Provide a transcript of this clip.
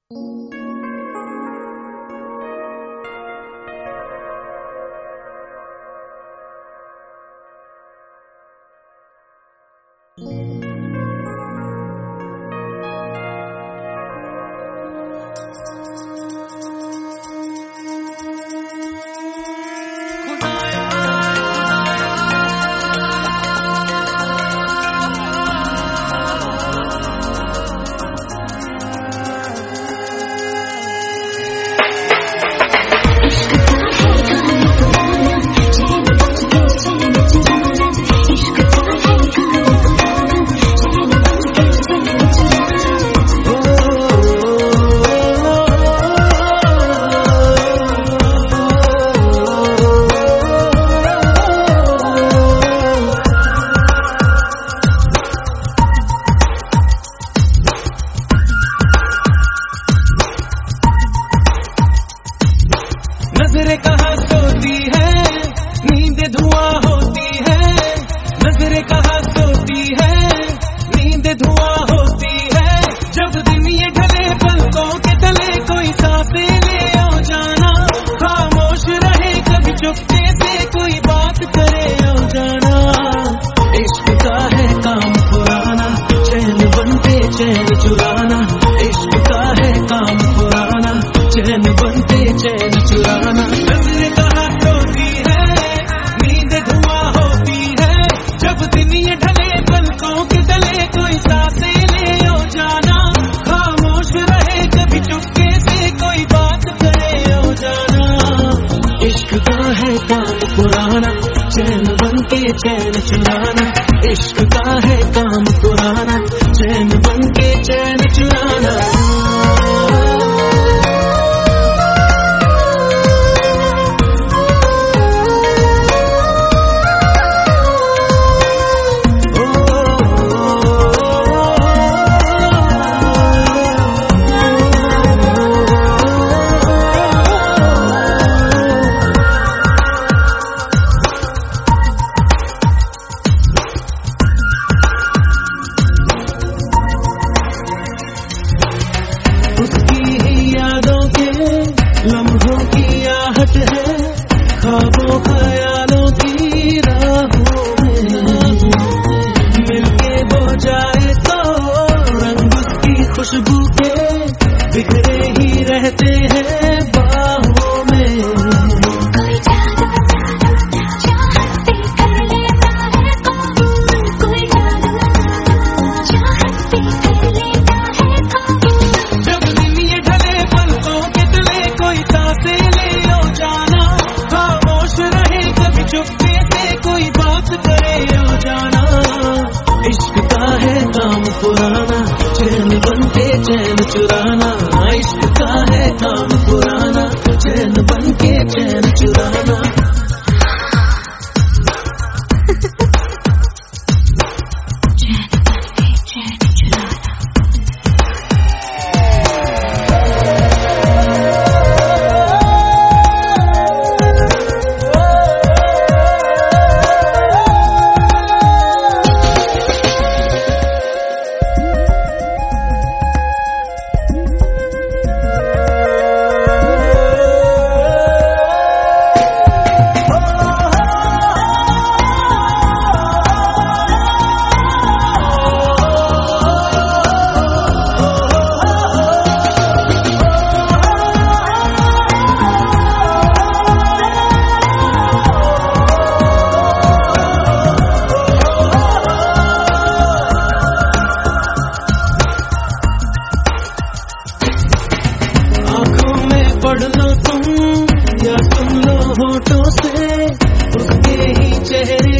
नजरें कहाँ सोती है, नींद धुआं होती है। नजरें कहाँ सोती है, नींद धुआं होती है। जब दिन ये ढले पलकों के तले कोई सांसें ले आओ जाना। खामोश रहे कभी चुपके से कोई बात करे आओ जाना। इश्क का है काम पुराना, चैन बनते चैन चुराना। इश्क का है काम पुराना, चैन बनते चैन चुराना। नजरें कहाँ सोती है, नींद धुआं होती है। जब दिन ये ढले पलकों के तले कोई सांसें ले आओ जाना। खामोश रहे कभी चुपके से कोई बात करे आओ जाना। इश्क का है काम पुराना, चैन बनके चैन चुराना। इश्क का है काम पुराना, चैन बनके चैन चुराना। उसकी ही यादों के लम्हों की आहट है, ख्वाबों ख्यालों की राहों में। मिलके वो जाए तो रंग उसकी खुशबू के बिखरे ही रहते हैं बाहों में। इश्क का है काम पुराना, चैन बनके चैन चुराना। इश्क का है काम पुराना, चैन बनके चैन चुराना। पढ़ लो तुम या सुन लो होठों से उसके ही चेहरे